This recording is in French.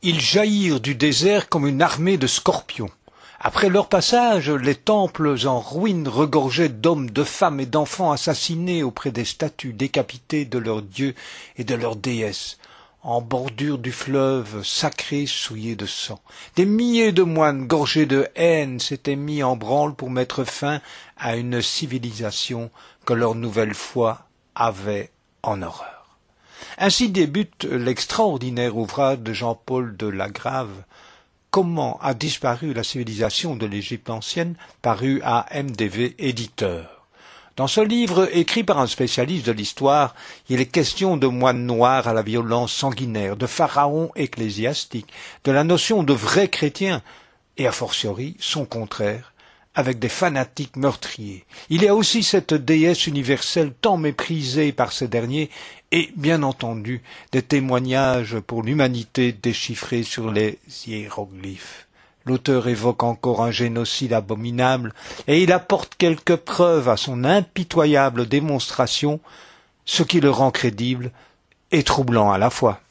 Ils jaillirent du désert comme une armée de scorpions. Après leur passage, les temples en ruine regorgeaient d'hommes, de femmes et d'enfants assassinés auprès des statues décapitées de leurs dieux et de leurs déesses, en bordure du fleuve sacré souillé de sang. Des milliers de moines gorgés de haine s'étaient mis en branle pour mettre fin à une civilisation que leur nouvelle foi avait en horreur. Ainsi débute l'extraordinaire ouvrage de Jean-Paul de Lagrave, Comment a disparu la civilisation de l'Égypte ancienne, paru à MDV éditeur. Dans ce livre, écrit par un spécialiste de l'histoire, il est question de moines noirs à la violence sanguinaire, de pharaons ecclésiastiques, de la notion de vrais chrétiens, et a fortiori son contraire, avec des fanatiques meurtriers. Il y a aussi cette déesse universelle tant méprisée par ces derniers, et, bien entendu, des témoignages pour l'humanité déchiffrés sur les hiéroglyphes. L'auteur évoque encore un génocide abominable, et il apporte quelques preuves à son impitoyable démonstration, ce qui le rend crédible et troublant à la fois.